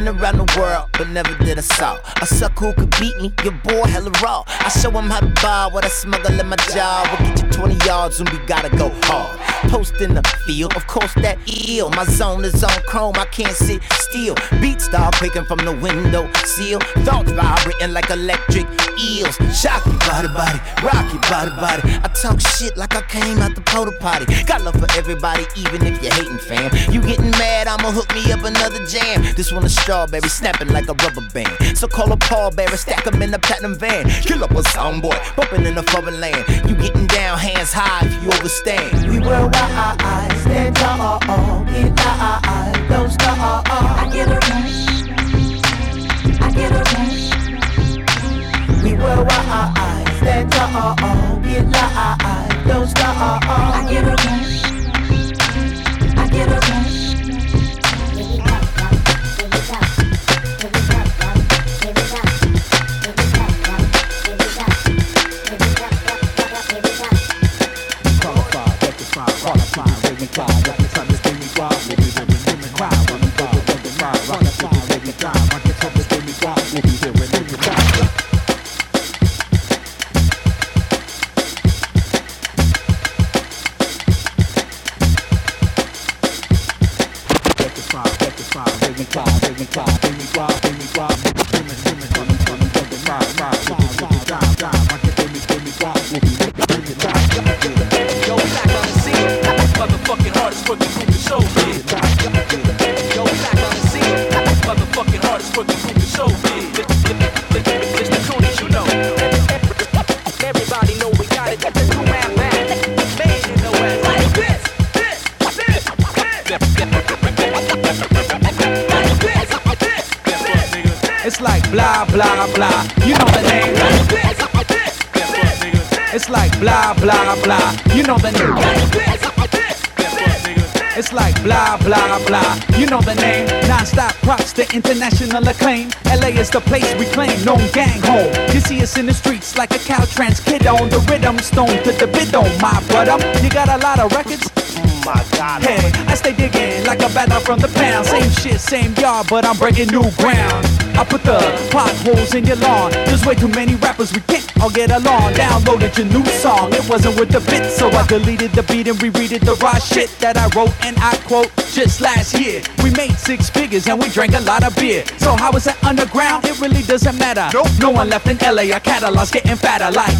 Been around the world, but never did assault. A sucker who could beat me, your boy hella raw. I show him how to ball, what I smuggle in my jaw. We'll get you 20 yards and we gotta go hard. Post in the field, of course that ill. My zone is on chrome, I can't sit still. Beats start quaking from the window sill. Thoughts vibrating like electric eels. Shock you body, rock you body. I talk shit like I came out the porta potty. Got love for everybody, even if you're hating, fam. You getting mad, I'ma hook me up another jam. This one is strawberry, snapping like a rubber band. So call a pallbearer, stack them in the platinum van. Kill up a soundboy, bumping in the foreign land. You getting down, hands high if you overstand. We were wise, stand tall, get high, don't stop. I get a rush, I get a rush. We were wise, stand tall, get high, don't stop. I get a rush, I get a rush. It's like blah, blah, blah. You know the name. It's like blah, blah, blah. You know the name. It's like blah, blah, blah. You know the name. Non-stop props to international acclaim. LA is the place we claim. Known gang home. You see us in the streets like a Caltrans kid on the rhythm. Stone to the bid on my brother. You got a lot of records? My God. Hey, I stay digging like a bat out from the pound. Same shit, same yard, but I'm breaking new ground. I put the potholes in your lawn. There's way too many rappers, we can't all get along. Downloaded your new song, it wasn't with the bit, so I deleted the beat and reread it. The raw shit that I wrote and I quote just last year. We made 6 figures and we drank a lot of beer. So how is that underground? It really doesn't matter. Nope. No one left in LA, our catalog's getting fatter like.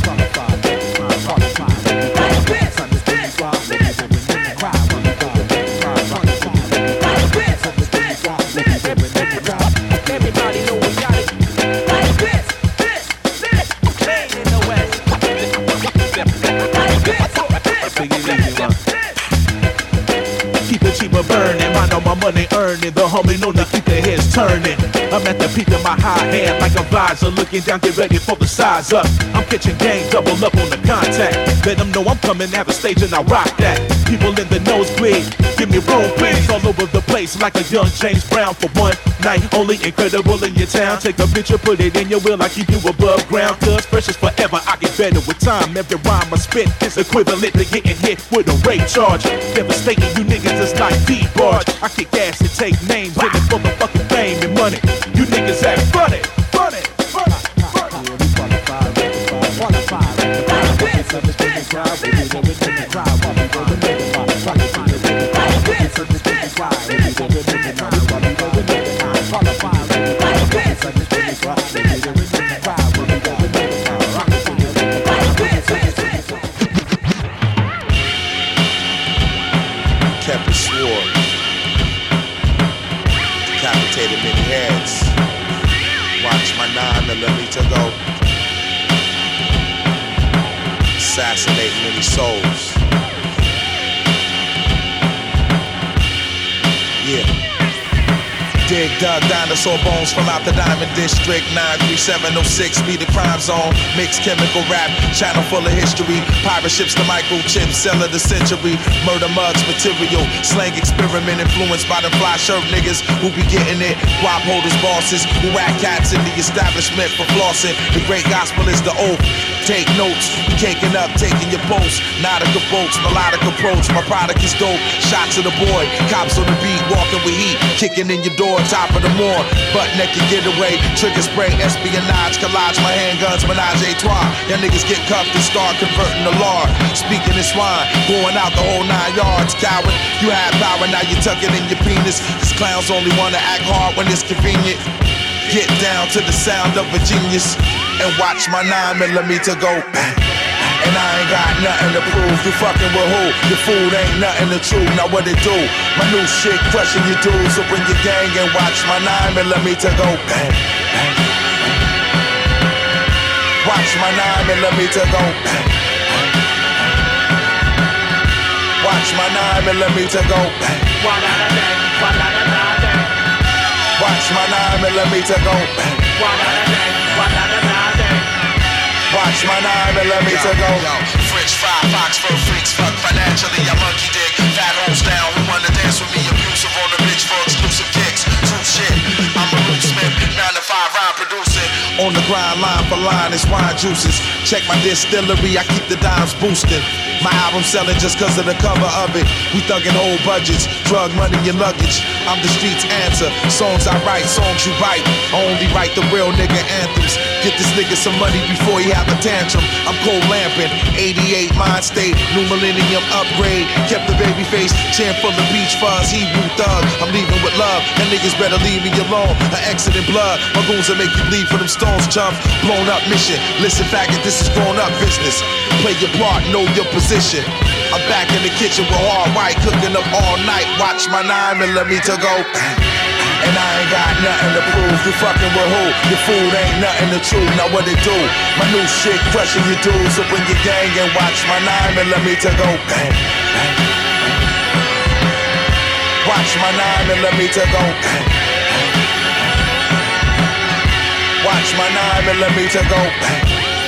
Burning, I know my money earning. The homie know to keep their heads turning. I'm at the peak of my high hand like a visor, looking down, get ready for the size up. I'm catching game, double up on the contact. Let them know I'm coming, have a stage and I rock that. People in the nosebleed, give me room please. All over the place like a young James Brown for one night. Only incredible in your town. Take a picture, put it in your will, I keep you above ground. Cause fresh is forever, I get better with time. Every rhyme I spit is equivalent to getting hit with a rape charge. Devastating you niggas is like D-Barge. I kick ass and take names in it for the fucking fame and money. You niggas act funny, funny, funny, funny. Kept it swore. Decapitated many heads. Watch my 9mm go. Assassinate many souls. Yeah. Dig dug dinosaur bones from out the Diamond District. 93706 be the crime zone. Mixed chemical rap, channel full of history. Pirate ships, the microchips, cell of the century. Murder mugs, material, slang experiment influenced by the fly shirt niggas who be getting it. Guap holders, bosses who act cats in the establishment for flossing. The great gospel is the oath. Take notes, we caking up, taking your post. Nautica boats, melodic approach. My product is dope. Shots to the boy, cops on the beat, walking with heat, kicking in your door. on top of the moor. Butt naked getaway, trigger spray, espionage, collage, my handguns, menage a trois. Y'all niggas get cuffed and start converting the law. Speaking in swine, going out the whole 9 yards, coward. You had power, now you tuck it in your penis. These clowns only wanna act hard when it's convenient. Get down to the sound of a genius and watch my 9mm go. And I ain't got nothing to prove. You fucking with who? Your food ain't nothing to chew. Now what it do? My new shit crushing your dudes. So bring your gang and watch my 9mm go. Bang, bang. Watch my 9mm go. Bang, bang. Watch my 9mm go. Bang. Watch my 9mm go. Bang. Watch my 9mm go. Yo, French fry, fox, fur freaks, fuck financially, I monkey dick. Fat holes down, who wanna dance with me? Abusive on the bitch for exclusive kicks. True shit, I'm a Luke Smith, 9 to 5 rhyme producing. On the grind, line for line, it's wine juices. Check my distillery, I keep the dimes boosting. My album selling just cause of the cover of it. We thuggin' whole budgets, drug money and luggage. I'm the street's answer, songs I write, songs you write. I only write the real nigga anthems. Get this nigga some money before he have a tantrum. I'm cold lamping, 88 mind state, new millennium upgrade. Kept the baby face, chin full of beach fuzz, he woo thug. I'm leaving with love, and niggas better leave me alone. An exit in blood, my goons will make you bleed for them stones, chump. Blown up mission, listen faggot, this is grown up business. Play your part, know your position. I'm back in the kitchen with hard white, cooking up all night. Watch my 9mm go. And I ain't got nothing to prove. You fucking with who? Your food ain't nothing to chew. Now what it do? My new shit crushing your dudes. So bring your gang and watch my 9mm go. Bang, bang. Watch my 9mm go. Bang, bang. Watch my 9mm go. Bang.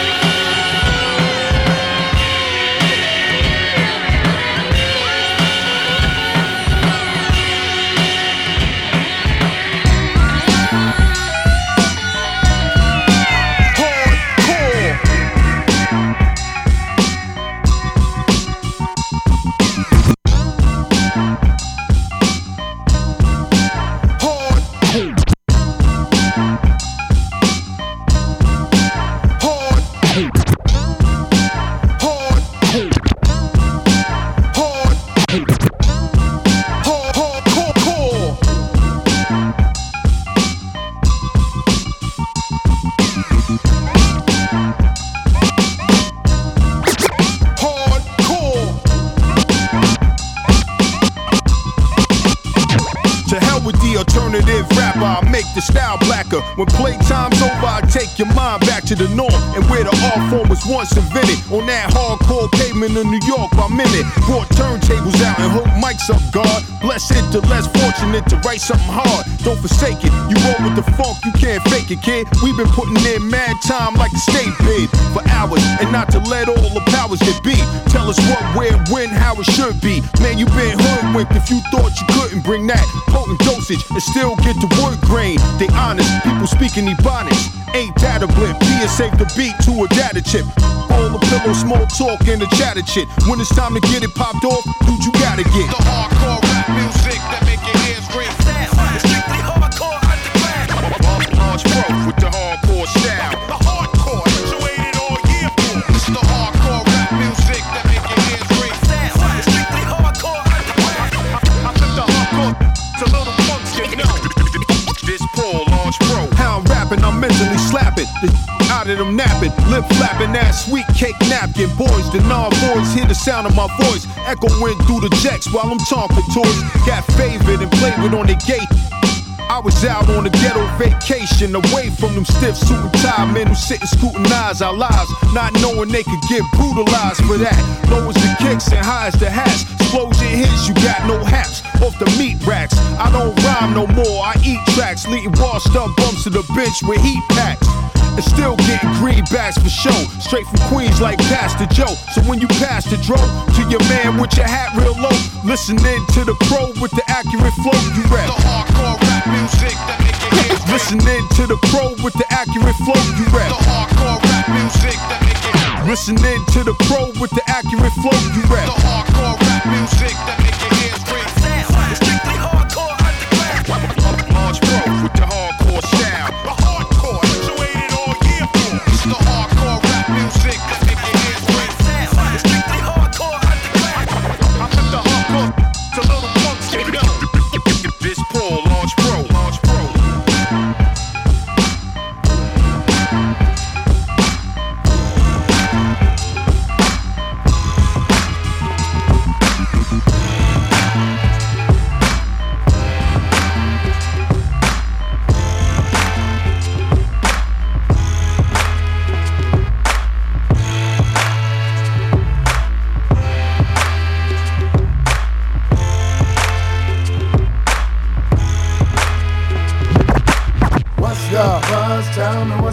When playtime's over, I take your mind back to the north and where the art form was once invented. On that hardcore pavement in New York by minute. Brought turntables out and hooked mics up, God. Bless it, the less fortunate to write something hard. Don't forsake it, you roll with the funk, you can't fake it, kid. We've been putting in mad time like a state bid for hours, and not to let all the powers that be tell us what, where, when, how it should be. Man, you been hoodwinked if you thought you couldn't bring that potent dosage and still get the wood grain. They honest, people speaking ebonics. Ain't that a blip? Be save the beat to a data chip. All the pillow, small talk, and the chatter shit. When it's time to get it popped off, dude, you gotta get the hardcore rap music that make your ears ring. It's strictly hardcore underground. Launch Pro with the hardcore style. The hardcore, you waited all year for. It's the hardcore rap music that make your ears ring. It's strictly hardcore underground. I took the hardcore to little punks, you know. This Paul Launch Pro. How I'm rapping, I'm mentally slapping. The out of them napping, lip flapping that sweet cake napkin. Boys, the non-boys hear the sound of my voice echoing through the jacks while I'm talking toys. Got favored and played with on the gate. I was out on a ghetto vacation, away from them stiff suit and tie men who sit and scrutinize our lives, not knowing they could get brutalized for that. Low as the kicks and high as the hats. Explosion hits, you got no haps off the meat racks. I don't rhyme no more, I eat tracks, leading washed up bumps to the bench with heat packs. And still getting greenbacks for show. Straight from Queens like Pastor Joe. So when you pass the dro to your man with your hat real low, listening to the pro with the accurate flow, you rap. The hardcore rap music that make your ears ring. Listening to the pro with the accurate flow, you rap. The hardcore rap music that make your ears ring. Listening to the pro with the accurate flow, you rap. The hardcore rap music that make your ears ring. It's strictly hardcore underground. Launch Pro.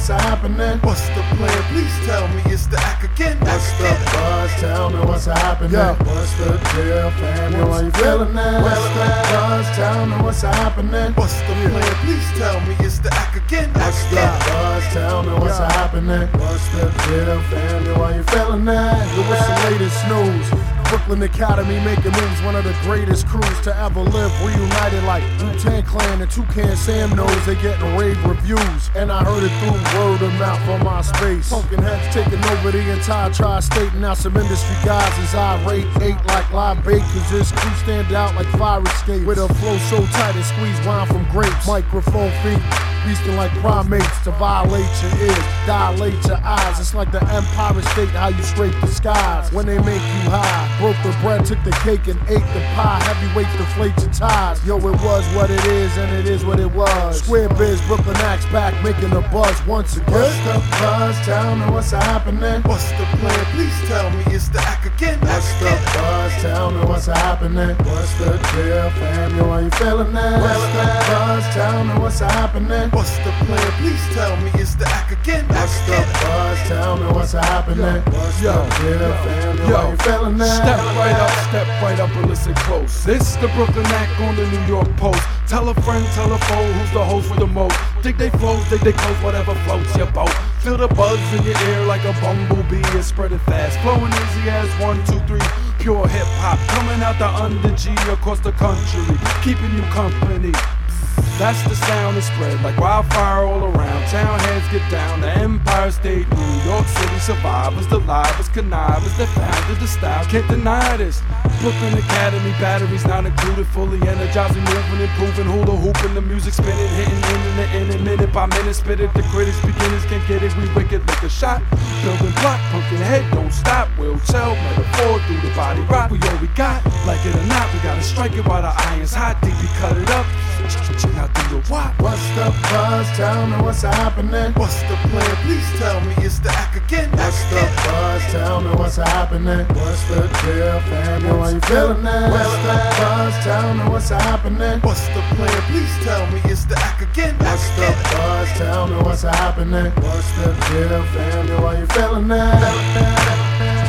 what's happening? What's the plan? Please tell me it's the act again. What's the buzz? Tell me what's happening. What's the deal, family? Why you feeling that? What's the buzz? Tell me what's happening. What's the plan? Please tell me it's the act again. What's the buzz? Tell me what's happening. What's the deal, family? Why you feeling that? What's the latest news? Brooklyn Academy making moves, one of the greatest crews to ever live, reunited like Wu-Tang Clan and Toucan Sam knows they getting rave reviews. And I heard it through word of mouth on my space. Pumpkin heads taking over the entire tri-state, and now some industry guys is irate, ate like live bait, cause this crew stand out like fire escape. With a flow so tight it squeeze wine from grapes, microphone feet. Beastin' like primates to violate your ears, dilate your eyes. It's like the Empire State, how you scrape the skies when they make you high. Broke the bread, took the cake and ate the pie. Heavyweights deflate your ties. Yo, it was what it is and it is what it was. Square Biz, Brooklyn Acts back, making the buzz once again. What's the buzz? Tell me what's happening. What's the plan? Please tell me it's the act again. What's the buzz? Tell me what's happening. What's the deal, family? Why you feeling that? What's the buzz? Tell me what's happening. What's the plan? Please tell me it's the act again. What's the buzz? Tell me what's happening. What's the deal, family? Why you feeling that? Step right up and listen close. This the Brooklyn Act on the New York Post. Tell a friend, tell a foe, who's the host with the most. Dig they flows, dig they close, whatever floats your boat. Feel the buzz in your ear like a bumblebee and spread it fast. Flowing easy as 1, 2, 3. Pure hip hop coming out the under G across the country, keeping you company. That's the sound that spread like wildfire all around. Town heads get down, the Empire State, New York City survivors, the livers, connivers that founded the style. Can't deny this. Brooklyn Academy batteries not included, fully energizing, moving, improving, hula hooping, the music spinning, hitting in minute by minute, spit it. The critics, beginners can't get it. We wicked like a shot, building block, pumpkin head, don't stop. We'll tell, metaphor through the body rock. We all we got, like it or not, we gotta strike it while the iron's hot. Deep, we cut it up. Now do the what? What's the buzz? Tell me what's happening. What's the plan? Please tell me it's the act again. What's the buzz? Tell me what's happening. What's the deal, family? Why you feeling that? What's the buzz? Tell me what's happening. What's the plan? Please tell me it's the act again. What's the buzz? Tell me what's happening. What's the deal, family? Why you feeling that?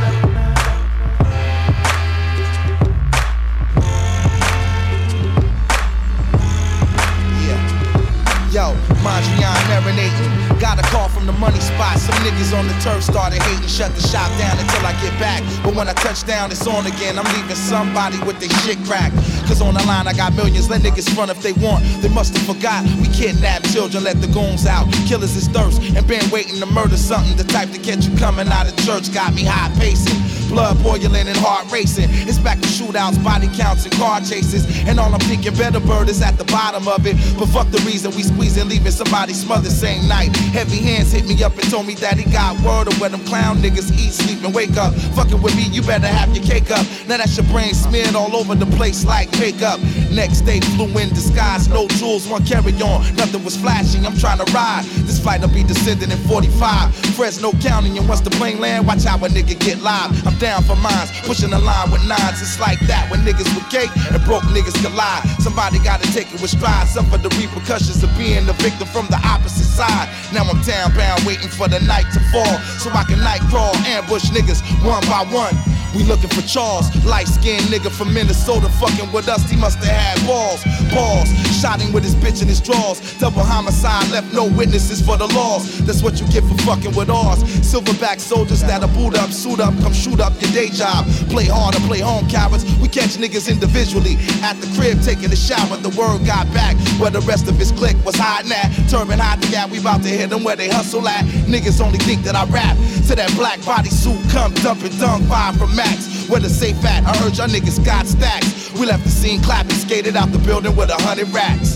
Yo, Mondrian marinating. Got a call from the money spot. Some niggas on the turf started hating. Shut the shop down until I get back. But when I touch down, it's on again. I'm leaving somebody with their shit cracked. Cause on the line I got millions. Let niggas front if they want. They must have forgot. We kidnap children, let the goons out. Killers is thirst and been waiting to murder something. The type to catch you coming out of church got me high pacing. Blood boiling and heart racing. It's back to shootouts, body counts, and car chases. And all I'm thinking, better bird is at the bottom of it. But fuck the reason we squeezing, leaving somebody smothered same night. Heavy hands hit me up and told me that he got word of where them clown niggas eat, sleep, and wake up. Fucking with me, you better have your cake up. Now that's your brain smeared all over the place like makeup. Next day flew in disguise, no jewels, one carry on. Nothing was flashing, I'm trying to ride. This flight'll be descending in 45. Fresno County, and once the plane land, watch how a nigga get live. I'm down for mines, pushing the line with nines. It's like that when niggas with cake and broke niggas collide. Somebody gotta take it with stride, suffer the repercussions of being the victim from the opposite side. Now I'm town bound, waiting for the night to fall, so I can night crawl, ambush niggas one by one. We looking for Charles, light-skinned nigga from Minnesota, fucking with us, he musta had balls. Shot him with his bitch in his drawers. Double homicide, left no witnesses for the laws. That's what you get for fucking with ours. Silverback soldiers that'll boot up, suit up, come shoot up your day job. Play hard or play home, cowards. We catch niggas individually. At the crib taking a shower, the word got back where the rest of his clique was hiding at. Turban hide the gap, we about to hit them where they hustle at. Niggas only think that I rap to that black bodysuit, come dumping dung fire from Max. Where the safe at? I heard y'all niggas got stacks. We left the scene clapping, skated out the building with 100 racks.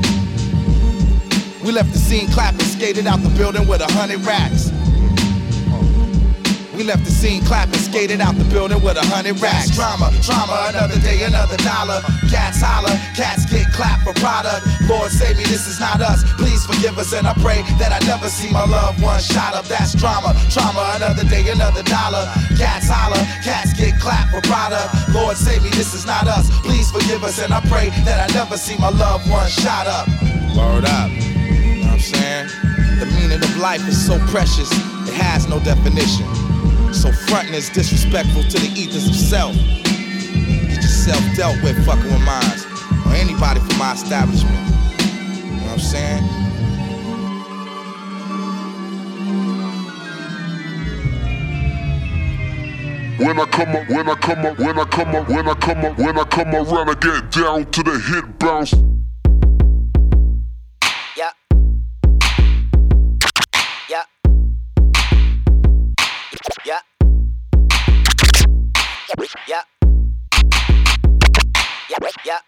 We left the scene clapping, skated out the building with 100 racks. We left the scene clapping, skated out the building with 100 racks. Drama, another day, another dollar. Cats holler, cats get clapped for product. Lord save me, this is not us. Please forgive us, and I pray that I never see my loved one shot up. That's drama, another day, another dollar. Cats holler, cats get clapped for product. Lord save me, this is not us. Please forgive us, and I pray that I never see my loved one shot up. Word up, you know what I'm saying? The meaning of life is so precious, it has no definition. So frontin' is disrespectful to the ethers of self. It's just self-dealt with fucking with minds, or anybody from my establishment. You know what I'm saying? When I come around, I get down to the hit bounce. Yeah. Yeah. Yeah. Yeah. Yeah.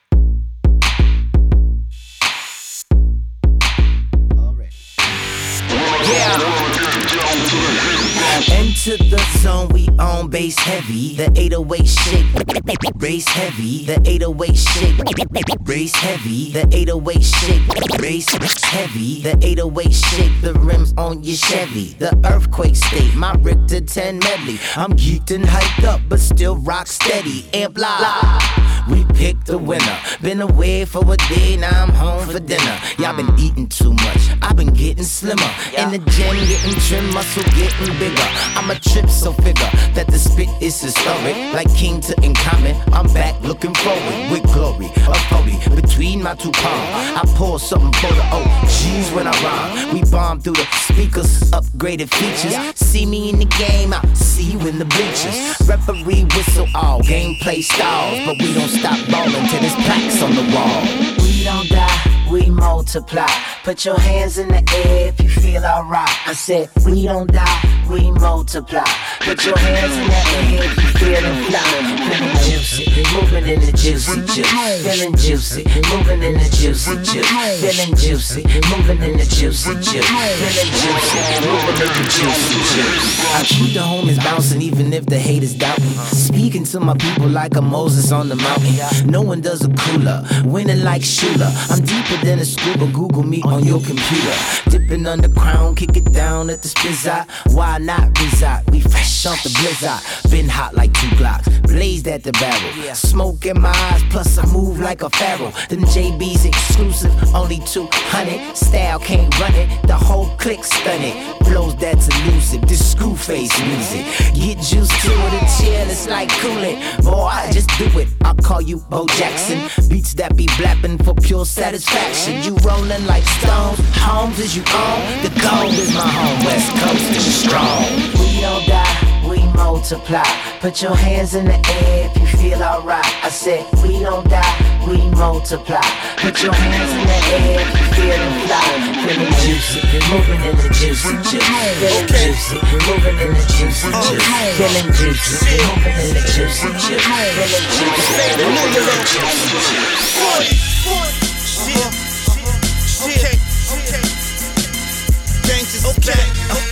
Enter the zone, we on bass heavy. The 808 shake, bass heavy. The 808 shake, bass heavy. The 808 shake, bass heavy. The 808 shake, the rims on your Chevy. The earthquake state, my Richter 10 medley. I'm geeked and hyped up, but still rock steady. Amp live. We picked the winner. Been away for a day, now I'm home for dinner. Y'all been eating too much, I've been getting slimmer. In the gym, getting trim, muscle getting bigger. I'm a trip, so figure that the spit is historic. Like King to Incommon, I'm back looking forward with glory. A 40 between my two palms. I pour something for the OGs when I rhyme. We bomb through the speakers, upgraded features. See me in the game, I'll see you in the bleachers. Referee whistle all gameplay styles, but we don't stop ballin' till there's plaques on the wall. We don't die, we multiply. Put your hands in the air if you feel alright. I said we don't die, we multiply. Put your hands in the air if you feelin' fly. Feeling juicy, moving in the juicy juice. Feeling juicy, moving in the juicy juice. Feeling juicy, moving in the juicy juice. Feeling juicy, moving in the juicy juice. I keep the homies bouncing even if the haters doubt me. Speaking to my people like a Moses on the mountain. No one does a cooler, winning like Shula. I'm deeper than a scuba, Google me on your computer. Dipping on the crown, kick it down at the spizot. Why not reside? We fresh off the blizzard. Been hot like 2 Glocks, blazed at the barrel. Smoke in my eyes, plus I move like a pharaoh. Them JB's exclusive, only 200. Style can't run it, the whole clique stun it. Flows that's elusive, this screw face music. Get used to it and chill, it's like cooling. Boy, I just do it, I'll call you Bo Jackson. Beats that be blapping for pure satisfaction. You rolling like stones, homes is you own. The gold is my home, West Coast is strong. We don't die, we multiply. Put your hands in the air if you feel alright. I said we don't die, we multiply. Put your hands in the air if you feelin' fly. Feeling juicy, moving in the juicy juice. Feeling juicy, moving in the juicy juice. Feeling juicy, moving in the juicy juice. Feeling juicy, moving in the juicy juice. Gangsters, okay.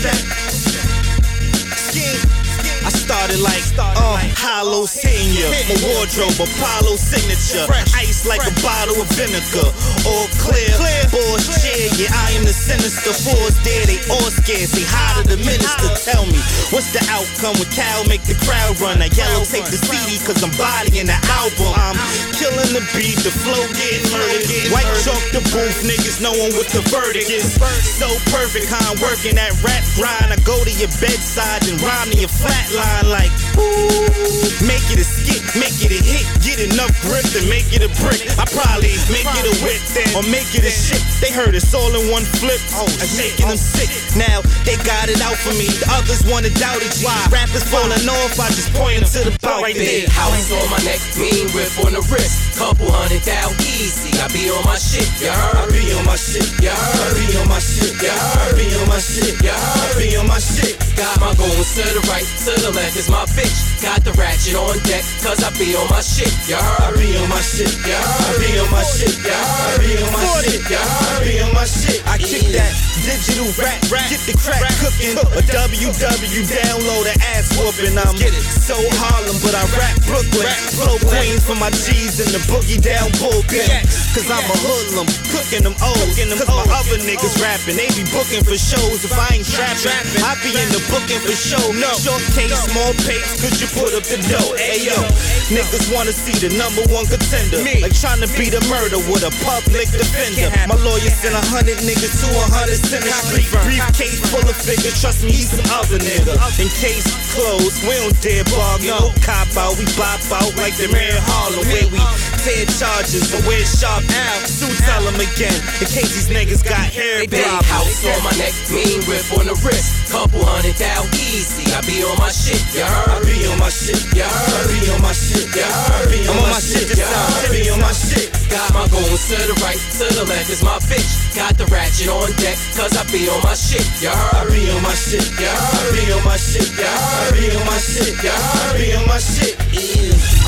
I started like hollow senior. My wardrobe, Apollo signature. Ice like a bottle of vinegar. All clear, boys cheer. Yeah, I am the sinister force there. They all scared. Say hi to the minister. Tell me, what's the outcome when Cal make the crowd run? I yellow take the CD cause I'm bodying the album. I'm killing the beat, the flow getting murdered. White chalk the booth, niggas knowing what the verdict is. So perfect how I'm working that rap grind. I go to your bedside and rhyme to your flatline like ooh. Make it a skit, make it a hit. Get enough grip to make it a brick. I probably make it a whip then, or make it a shit. They heard it's all in one flip, I'm making them sick. Now they got it out for me, the others wanna doubt it. Why? Rappers falling off, I just point them to the bout right there. House on my neck, mean whip on the wrist. Couple $100,000 easy, I be on my shit, you heard? I be on my shit, you heard? I be on my shit, you heard? I be on my shit, you heard? I be on my shit. Got my goons to the right, to the left is my bitch. Got the ratchet on deck, cause I be on my shit, you heard? I be on my shit, you heard? I be on my shit, you heard? I be on my shit, you heard? I be on my shit. I kick that digital rap, get the crack cooking. A WW download, an ass whooping. I'm so Harlem, but I rap Brooklyn. Flow Queens for my G's and the boogie down bullpen. Cause I'm a hoodlum, cooking them O's. Cause my other niggas rapping, they be booking for shows. If I ain't trapping, I be in the booking for show. No, short case, small pace, cause you put up the dough. Ayo, niggas wanna see the #1 contender. Like trying to beat a murder with a public defender. My lawyer sent 100 niggas to 100 centers. in the street. Briefcase full of figures, trust me, he's some other nigga. In case closed, we don't dare bargain. No cop out, we bop out like the man Harlem. Where we tear charges, but wear sharp out. So tell them again, in case these niggas got hair. Big house on my neck, mean whip on the wrist. Couple $100,000 easy, I be on my shit, you heard? I be on my shit, you heard? I be on my shit, you heard? I'm on my shit this time, I be on my shit. Got my goons to the right, to the left is my bitch. Got the ratchet on deck, cause I be on my shit, you heard? I be on my shit, you heard? I be on my shit, you heard? I be on my shit, you heard? I be on my shit, yeah.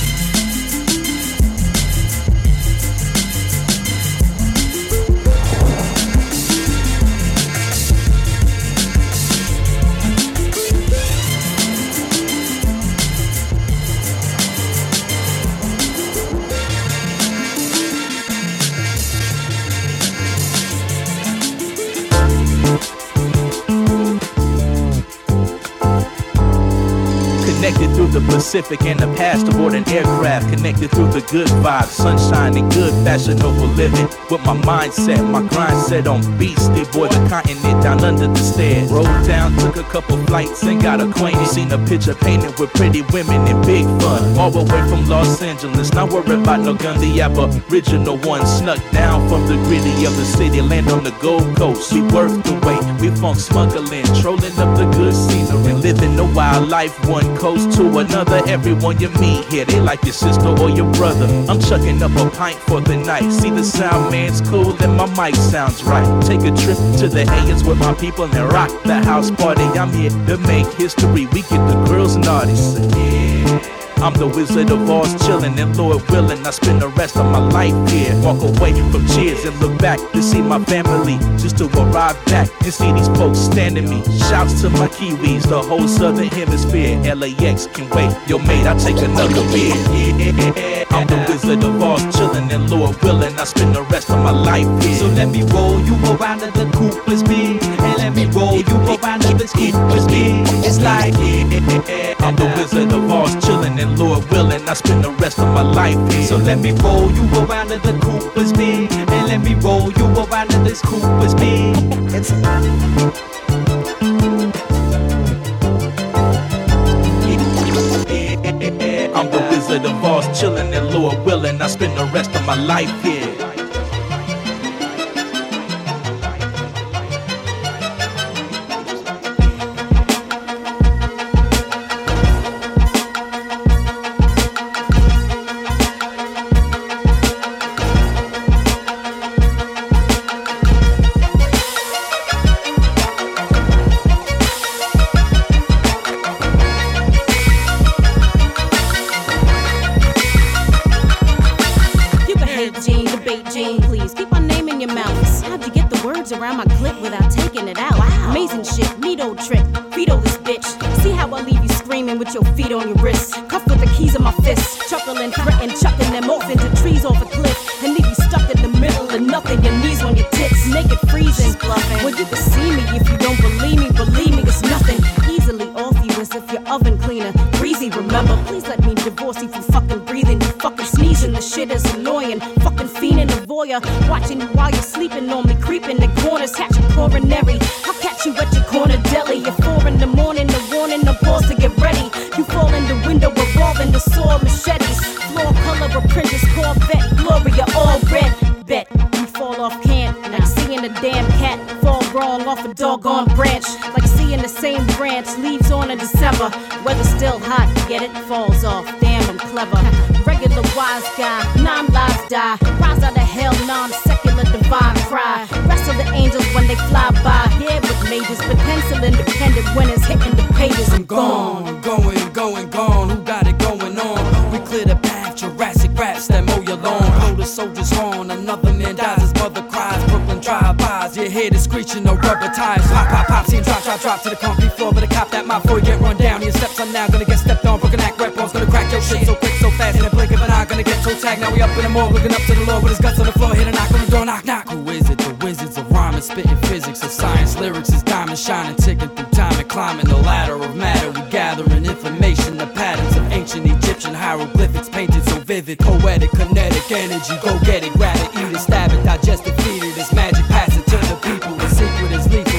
Connected through the Pacific and the past aboard an aircraft. Connected through the good vibes, sunshine and good fashionable living. With my mindset, my grind set on Beastie Boy, the continent down under the stairs. Rolled down, took a couple flights and got acquainted. Seen a picture painted with pretty women and big fun. All the way from Los Angeles, not worried about no gun. The aboriginal one snuck down from the gritty of the city, land on the Gold Coast. We worked the way, we funk smuggling, trolling up the good scenery, living the wild life one coast to another. Everyone you meet here, they like your sister or your brother. I'm chucking up a pint for the night. See the sound man's cool and my mic sounds right. Take a trip to the Hayes with my people and rock the house party. I'm here to make history. We get the girls naughty. So yeah. I'm the Wizard of Oz, chillin' and Lord willing, I spend the rest of my life here. Walk away from cheers and look back to see my family, just to arrive back and see these folks standing me. Shouts to my Kiwis, the whole southern hemisphere. LAX can wait, yo mate, I'll take another beer. Yeah. I'm the Wizard of Oz, chillin' and Lord willing, I spend the rest of my life here. So let me roll you around to the Cooper's beat, and let me roll you around to the Cooper's beat. It's like I'm the Wizard of Oz, chillin' and Lord willing, I spend the rest of my life here. So let me roll you around to the Cooper's beat, and let me roll you around to this Cooper's beat. I'm the Wizard of Oz, chillin' and Lord willing, I spend the rest of my life here. Around my clip without taking it out. Wow. Amazing shit, neato trick. Veto this bitch. See how I leave you screaming with your feet on your wrists. Cuffed with the keys in my fists. Chuckling, threatening, chucking them off into trees off a cliff. And leave you stuck in the middle of nothing. Your knees on your tits, naked freezing. Well, you can see me if you don't believe me, it's nothing. Easily off you as if your oven cleaner. Breezy, remember, please let me divorce you for fucking breathing. You fucking sneezing, the shit is annoying. Fucking fiending the voyeur. Watching you while you're sleeping on me, creeping the corners, catch a coronary. I'll catch you at your corner deli. At 4 in the morning, the warning, the pause to get ready. You fall in the window, revolving the sword machetes. Floor color, apprentice, Corvette, Gloria, all red. Bet you fall off can, like seeing a damn cat fall wrong off a doggone branch. Like seeing the same branch, leaves on in December. Weather still hot, get it, falls off. Damn, I'm clever. Regular wise guy, non-lives die. Rise out of hell, non-secular divine cry. Wrestle the angels when they fly by. Yeah, with majors, but pencil independent winners hitting the pages. I'm gone, going. Who got it going on? We clear the path, Jurassic raps that mow your lawn. Blow the soldier's horn, another man dies, his mother cries. Brooklyn drive-bys, your head is screeching, no rubber tires. Pop, see him drop to the concrete floor. Better cop that mouth before you get run down. Your steps are now gonna get stepped on. Broken act weapons gonna crack your shit so quick, so fast. In a blink of an eye, gonna get toe tagged. Now we up in the morgue, looking up to the Lord with his guts on the floor. Hit a knock on the door, knock. Who is it? The wizards of rhyming, spitting physics of science. Lyrics is diamond shining, ticking through time and climbing the ladder of matter. We gathering information, the patterns of ancient Egyptian hieroglyphics painted so vivid. Poetic, kinetic energy, go get it, grab it, eat it, stab it, digest it, feed it. It's magic, pass it to the people. The secret is lethal.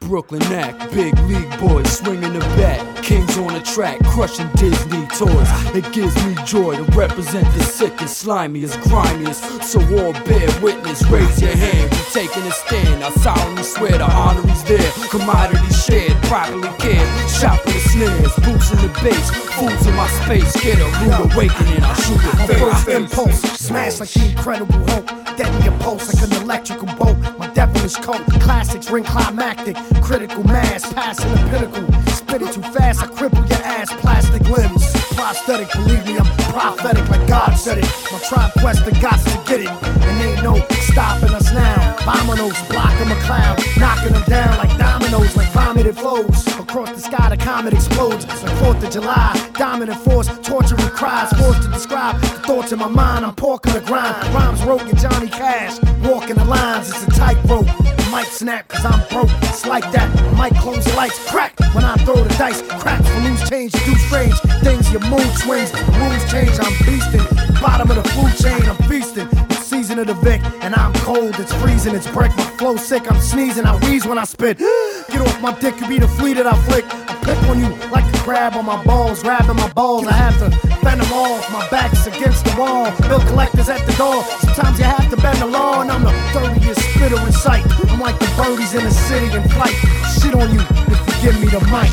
Brooklyn act. Big league boys swinging the bat. Kings on the track, crushing Disney toys. It gives me joy to represent the sickest, slimiest, grimiest. So all bear witness, raise your hand. We taking a stand. I solemnly swear the honor is there. Commodity shared, properly cared. Shot for the snares, boots in the bass. Fools in my space, get a rude awakening. I shoot it face. First impulse, smash like the Incredible Hulk. Deaden your pulse like an electrical bolt. My devilish coat, classics ring climactic. Critical mass, passing the pinnacle. Spit it too fast, I cripple your ass. Plastic limbs, prosthetic. Believe me, I'm prophetic like God said it. My tribe quest the gods to get it, and ain't no stopping us now. Bominos, blocking a cloud, knocking them down like dominoes, like vomited flows. Across the sky, the comet explodes. It's like 4th of July, dominant force, torturing cries, forced to describe the thoughts in my mind. I'm porking the grind. Rhymes wrote in Johnny Cash, walking the lines. It's a tightrope. The mic snap, cause I'm broke. It's like that. The mic close the lights, crack when I throw the dice. Cracks for loose change, do strange things. Your mood swings, the rules change. I'm beasting. Bottom of the food chain, I'm feasting. Season of the Vic, and I'm cold, it's freezing, it's break, my flow sick, I'm sneezing, I wheeze when I spit. Get off my dick, you be the flea that I flick. I pick on you like a crab on my balls, grabbing my balls, I have to bend them off, my back's against the wall, bill collectors at the door, sometimes you have to bend the law, and I'm the dirtiest spitter in sight. I'm like the birdies in the city in flight, shit on you if you give me the mic.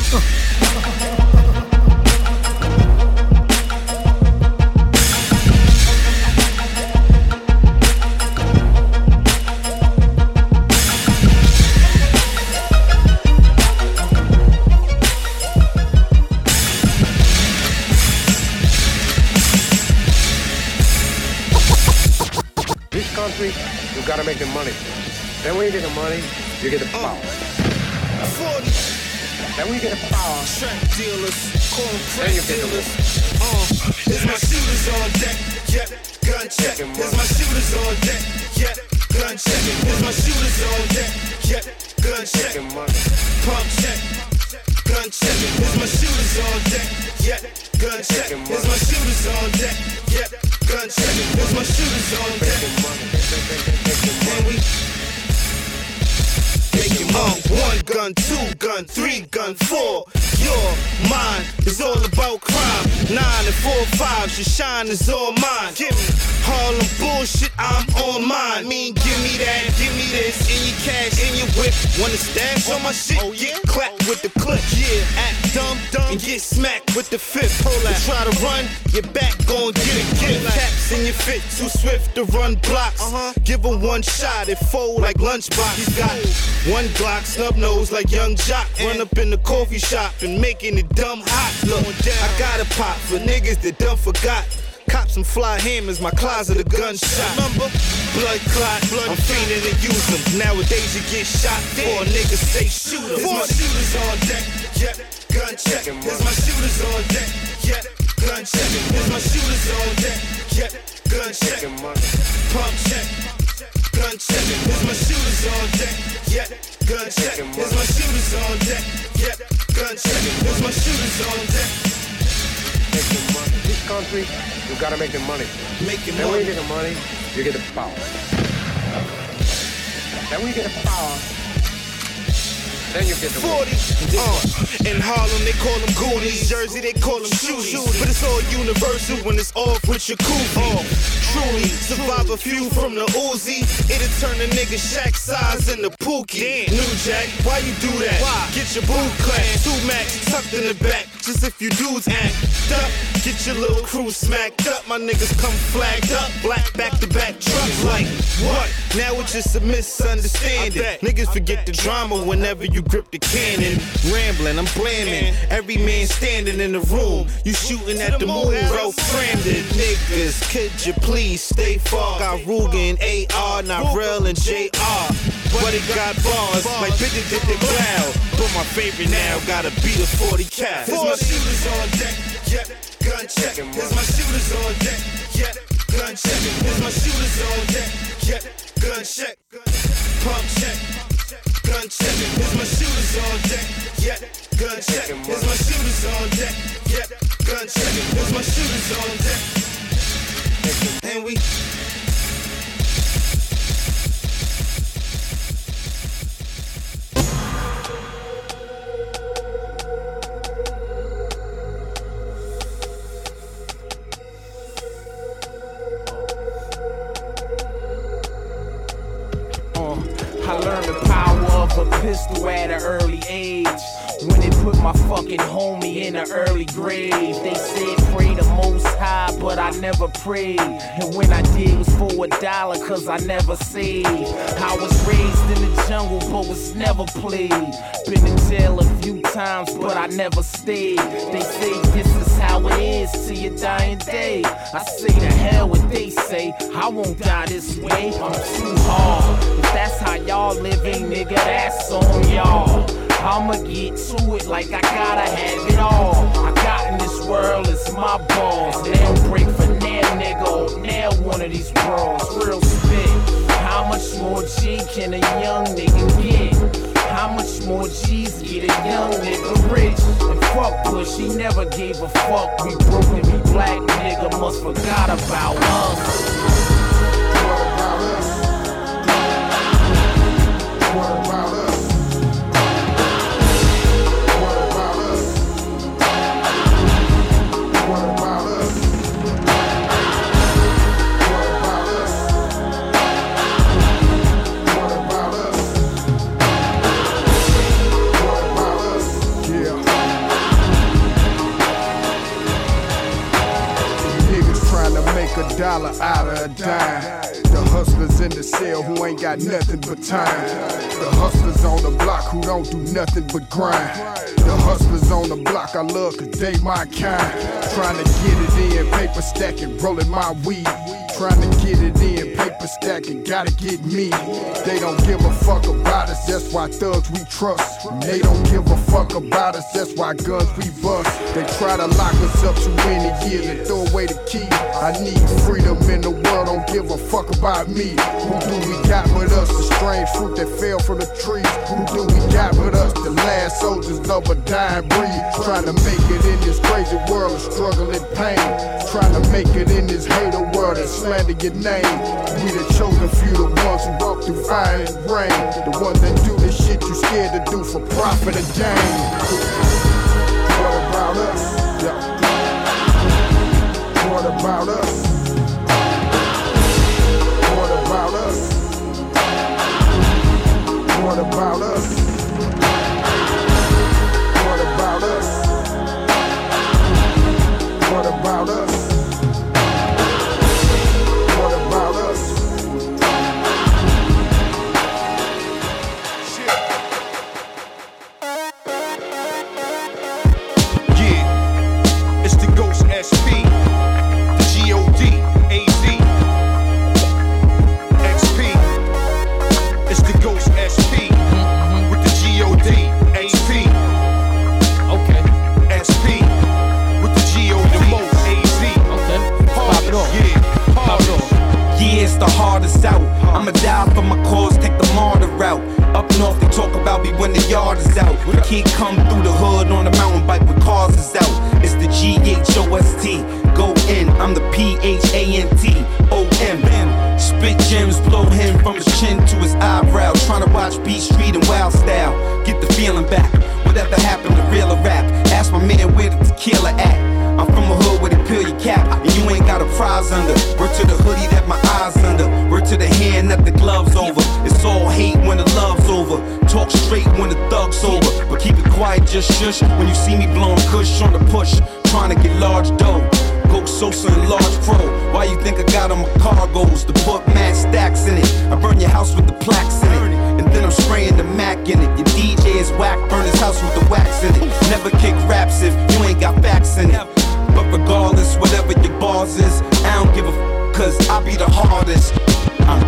Country, you gotta make the money. Then when you get the money, you get the power. Then when you get the power, track dealers, call them crack dealers. Is my shooters on deck? Yep, gun check. Is my shooters on deck? Yep, gun check. Is my shooters on deck? Yep, gun check. Pump check. Gun check. Is my shooters on deck? Yep, gun check. Is my shooters on deck? Yep, gun check. Is my shooters on deck? And we making money. 1 gun, 2 gun, 3 gun, 4. Your mind is all about crime. 9 and 4 5s, your shine is all mine. Give me Harlem bullshit, I'm on mine. Mean, give me that, give me this. In your cash, in your whip. Wanna stash on my shit? Oh yeah, clap with the clip. Yeah, act dumb, and get smacked with the fifth. Hold out. Try to run, your back gon' get it. Get caps in your fit, too swift to run blocks. Give him one shot, it fold like lunchbox. He's got 1 Glock, snub nose like Young Jock. Run up in the coffee shop and making it dumb hot. Look, I got a pop for niggas that done forgot. Cop some fly hammers, my closet a gunshot. Remember? Blood clot, I'm fiending to use them. Nowadays you get shot for a nigga say shoot 'em. Is my shooters on deck? Yep, gun check. Is my shooters on deck? Yep, gun check. Is my shooters on deck? Yep, gun check. Pump check. Gun check. Is my shooters on deck? Yep, gun check. Is my shooters on deck? Yep, gun check. Is my shooters on deck? Making money. This country, you gotta make the money. Making then money. when you get the money, you get the power. Then when you get the power, then you get the 40. In Harlem they call them Goonies. Jersey they call them Shooties. But it's all universal when it's off with your cool. Truly survive a few from the Uzi. It'll turn a nigga Shaq size into Pookie. New Jack, why you do that? Why? Get your boot clapped. 2 Max tucked in the back. Just if you dudes act up, get your little crew smacked up. My niggas come flagged up. Black back-to-back trucks like what? Now it's just a misunderstanding. Niggas forget the drama whenever you grip the cannon. Rambling, I'm blaming every man standing in the room. You shooting at the moon, bro. Crammed it, niggas. Could you please stay far? Got Ruger and AR, not real and JR. But it got bars like bitches did the cloud. But my favorite now gotta be the 40 cal. Is my shooters on deck? Yep, gun check. Is my shooters on deck? Yep, gun check. Is my shooters on deck? Yep, gun check. Pump check. Gun check. Is my shooters on deck? Yep, gun check. Is my shooters on deck? Yep, gun check. Is my shooters on deck? And we pistol at an early age. When it put my fucking homie in an early grave. They said pray the Most High, but I never prayed. And when I did, it was for $1, cause I never saved. I was raised in the jungle, but was never played. Been in jail a few times, but I never stayed. They say this is how it is to your dying day. I say to hell what they say, I won't die this way. I'm too hard. If that's how y'all living, nigga, that's on y'all. I'ma get to it like I gotta have it all. I got in this world, it's my balls. They don't break for nail, nigga, or nail one of these bras. Real spit. How much more G can a young nigga get? How much more G's get a young nigga rich? And fuck Bush, he never gave a fuck. We broke and we black, nigga must forgot about us. What about us? What about us? $1 out of a dime. The hustlers in the cell who ain't got nothing but time. The hustlers on the block who don't do nothing but grind. The hustlers on the block I love cause they my kind. Trying to get it in, paper stacking, rolling my weed. Trying to get it in, paper stacking, gotta get me. They don't give a fuck about us, that's why thugs we trust. They don't give a fuck about us, that's why guns we bust. They try to lock us up too many years and throw away the key. I need freedom in the world, don't give a fuck about me. Who do we got with us? The strange fruit that fell from the trees. Who do we got with us? The last soldiers of a dying breed. Trying to make it in this crazy world of struggle and pain. Trying to make it in this hater world and slander your name. We the chosen few, the ones who walk through fire and rain. The ones that do the shit you scared to do for profit and gain. What about us? Yeah. What about us? What about us? What about us? What about us? What about us? What about us? Yeah, it's the Ghost SP, the G.O.D. AZ, XP. It's the Ghost SP with the G.O.D. AP. Okay. SP with the G.O.D. AZ. Okay. Pop it off. Yeah, Pop it off. Yeah, it's the hardest out. I'ma die for my cause, take the martyr route. Up north, they talk about me when the yard is out. We can't come through the hood on a mountain bike when cars is out. It's the G-H-O-S-T. Go in, I'm the P-H-A-N-T-O-M. Spit gems, blow him from his chin to his eyebrow. Tryna watch Beat Street and Wild Style. Get the feeling back. Whatever happened to real or rap? Ask my man where the tequila at. I'm from a hood where they peel your cap and you ain't got a prize under. Word to the hoodie that my eyes under. Word to the hand that the gloves over. It's all hate when the love's over. Talk straight when the thug's over. But keep it quiet, just shush. When you see me blowing kush on the push, trying to get large dough. Go Sosa and large pro. Why you think I got on my cargoes? To put mad stacks in it. I burn your house with the plaques in it. And then I'm spraying the Mac in it. Your DJ is whack, burn his house with the wax in it. Never kick raps if you ain't got facts in it. But regardless, whatever your bars is, I don't give a cause I be the hardest. I'm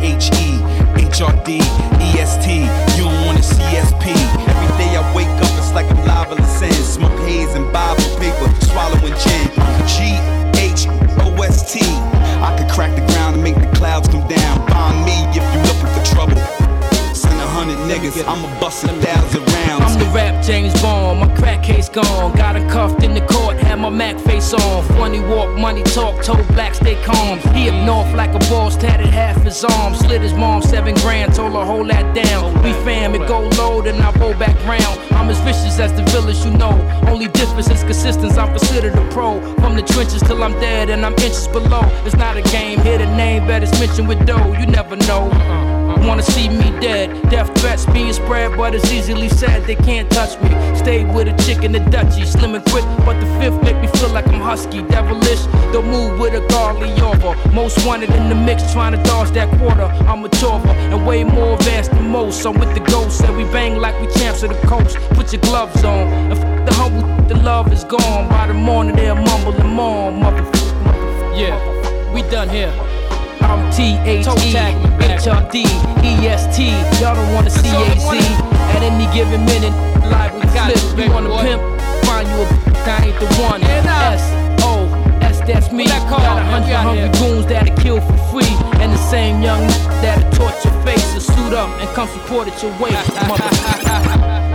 T-H-E-H-R-D-E-S-T. You don't want a CSP. Every day I wake up, it's like I'm live in the sand. Smoke haze and Bible paper, swallowing gin. G-H-O-S-T. I could crack the ground and make the clouds come down. Find me if you looking for trouble. Send 100 niggas, I'ma bust 1,000 rounds. I'm the rap James Bond, my crack case gone. Got him cuffed in the court, had my Mac face on. Funny walk, money talk, told black stay calm. He up north like a boss, tatted half his arm. Slid his mom 7 grand, told her hold that down. We fam, it go low, then I roll back round. I'm as vicious as the village, you know. Only difference is consistency, I'm considered a pro. From the trenches till I'm dead and I'm inches below. It's not a game, hear the name, bet it's mentioned with dough, you never know. wanna see me dead. Death threats being spread, but it's easily said they can't touch me. Stayed with a chick in the Dutchie, slim and quick, but the fifth make me feel like I'm husky, devilish. Don't move with a godly over. Most wanted in the mix, trying to dodge that quarter. I'm a chauver and way more advanced than most. I'm with the ghosts and we bang like we champs of the coast. Put your gloves on and the humble, the love is gone. By the morning they'll mumble and mourn, motherfucker. Yeah, we done here. I'm T-H-E-H-R-D, E-S-T. Y'all don't wanna see A-Z. At any given minute, live we flip. You wanna pimp? Find you a I ain't the one. S-O-S, that's me. Got 100 hungry goons that'll kill for free. And the same young that'll torch your face. So suit up and come support at your waist, motherfucker.